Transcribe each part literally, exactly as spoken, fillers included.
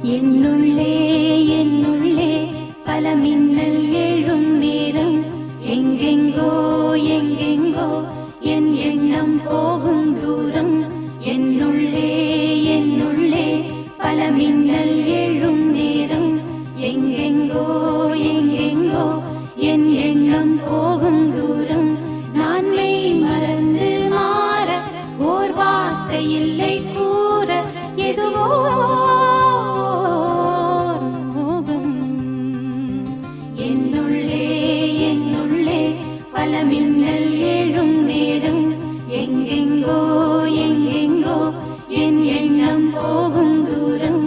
என்னுள்ளே என்னுள்ளே பல மின்னல் எழும் நேரம், எங்கெங்கோ எங்கெங்கோ என் எண்ணம் போகும் தூரம். என்னுள்ளே என்னுள்ளே பல மின்னல் எழும் நேரம், எங்கெங்கோ எங்கெங்கோ என் எண்ணம் போகும் தூரம். நான் மெய் மறந்து மாற ஓர் வார்த்தை இல்லை கூற, எதுவோ மோகம். என்னுள்ளே என்னுள்ளே பல மின்னல் எழும் நேரம், எங்கெங்கோ எங்கெங்கோ என் எண்ணம் போகும் தூரம்.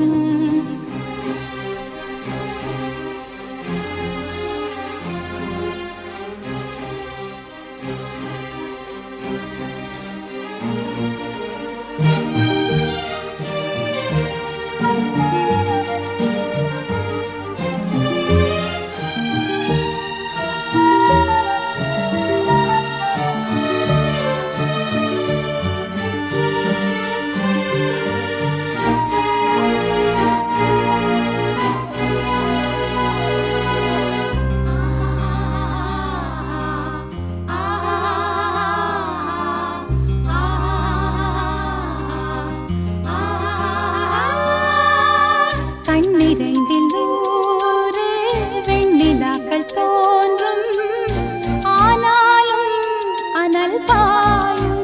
கண்ணிரண்டில் நூறு வெண்ணிலாக்கள் தோன்றும், ஆனாலும் அனல் பாயும்.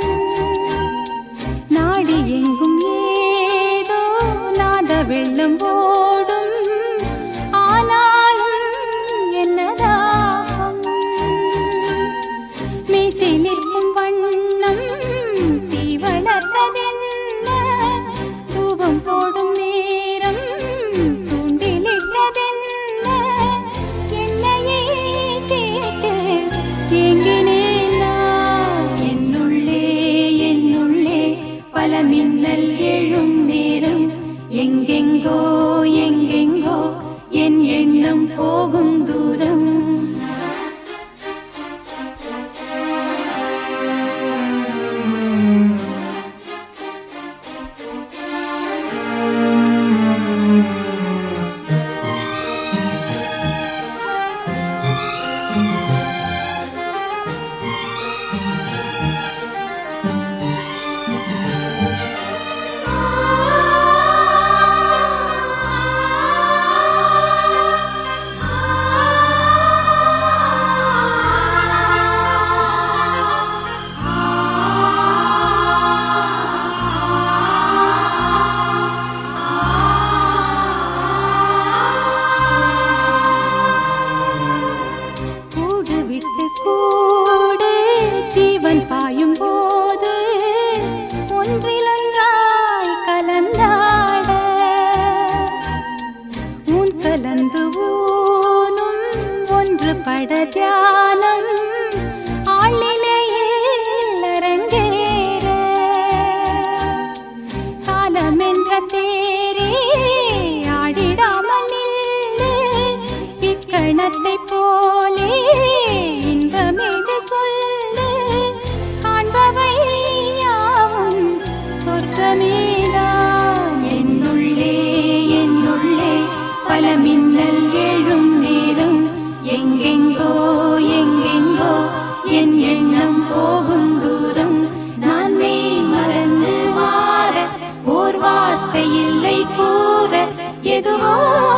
நாடி எங்கும் ஏதோ நாத வெள்ளம் ஓடும், ஆனாலும் என்னதாகும். மீசை நிற்கும் வண்ணம் தீ வளர்த்ததென்ன, தூபம் போடும் நேரம் தூண்டிலிட்டதென்ன. என்னையே கேட்டு ஏங்கினேன் நான். என்னுள்ளே என்னுள்ளே பல மின்னல் எழும் நேரம், எங்கெங்கோ எங்கெங்கோ என் எண்ணம் போகும் தூரம். கூடு ஜீவன் பாயும் போது ஒன்றிலொன்றாய் கலந்தாட, உன் கலந்து ஊனும் ஒன்று பட தியானம் ஆளிலையில் அரங்கேற. காலம் என்ற தேரே ஆடிடாமல் நில்லு, இக்கணத்தை போலே இன்பமெது சொல்லு. காண்பவை யாவும் சொர்க்கமேதான். என்னுள்ளே என்னுள்ளே பல மின்னல் எழும் நேரம், எங்கெங்கோ எங்கெங்கோ என் எண்ணம் போகும் தூரம். நான் மெய் மறந்து மாற ஓர் வார்த்தை இல்லை கூற, எதுவோ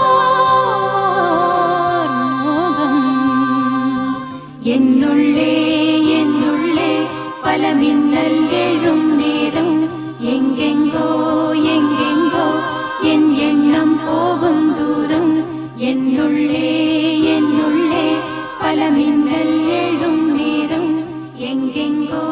மோகம். என்னுள்ளே என்னுள்ளே பல மின்னல் எழும் நேரம், எங்கெங்கோ எங்கெங்கோ என் எண்ணம் போகும் தூரம். என்னுள்ளே என்னுள்ளே பல மின்னல் எழும் நேரம், எங்கெங்கோ